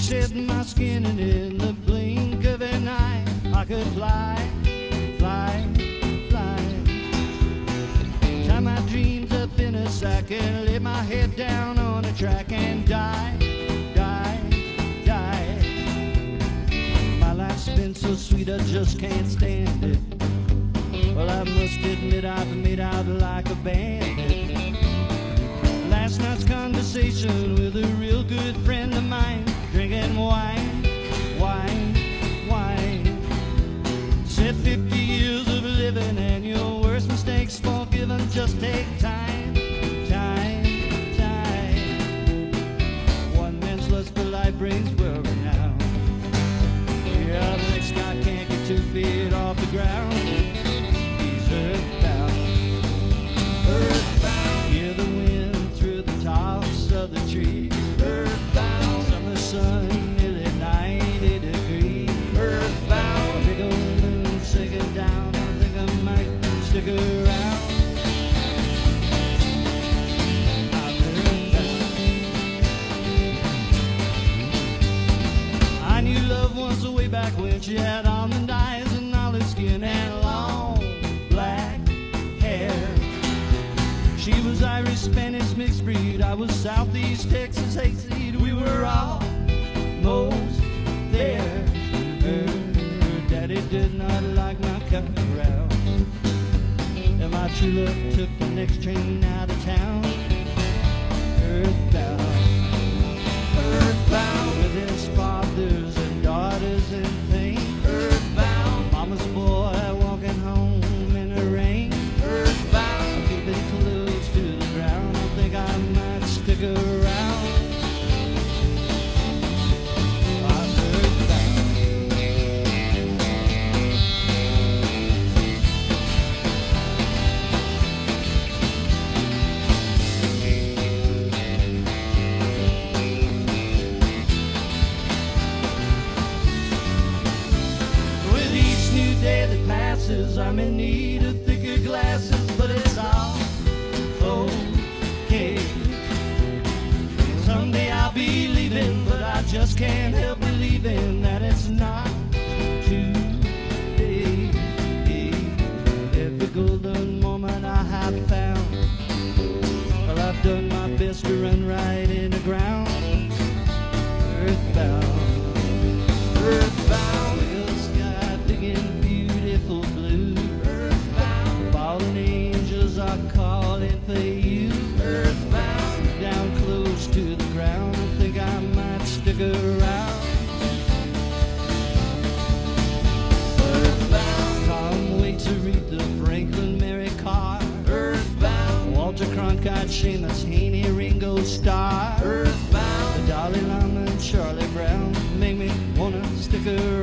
shed my skin, and in the blink of an eye I could fly, fly, fly. Tie my dreams up in a sack and lay my head down on a track and die, die, die. My life's been so sweet I just can't stand it. Well, I must admit I've made out like a bandit. Last night's conversation with a real good friend of mine, drinking wine, wine, wine. Said 50 years of living and your worst mistakes forgiven. Just take time, time, time. One man's lust for life brings worry now. Yeah, the next guy can't get 2 feet off the ground. He's earthbound, earthbound. Hear the wind through the tops of the trees. Earthbound, summer sun, nearly 90 degrees. Earthbound, big old moon sinking down. I think I might stick around. I'm earthbound. I knew love once way back when she had almond eyes and olive skin and long black hair. She was Irish, Spanish, mixed breed. I was Southeast Texas hayseed. We were almost there. Her daddy did not like my coming around, and my true love took the next train out of town. Earthbound, earthbound, with his fathers and daughters in pain. Earthbound, mama's boy walking home in the rain. Earthbound, keeping close to the ground. I think I might stick around. I'm earthbound. With each new day that passes, I'm in need of thicker glasses, but it's all okay. Someday I'll be leaving, but I just can't help believing that it's not today. Every golden moment I have found, well, I've done my best to run right in the ground. Earthbound, earthbound, real sky big and beautiful blue. Earthbound, fallen angels are calling for you. Earthbound, down close to the ground. I think I might stick around. Earthbound, can't wait to read the Franklin Mary Carr. Earthbound, Walter Cronkite, Seamus Heaney, Ringo Starr. Earthbound, the Dalai Lama and Charlie Brown make me wanna stick around.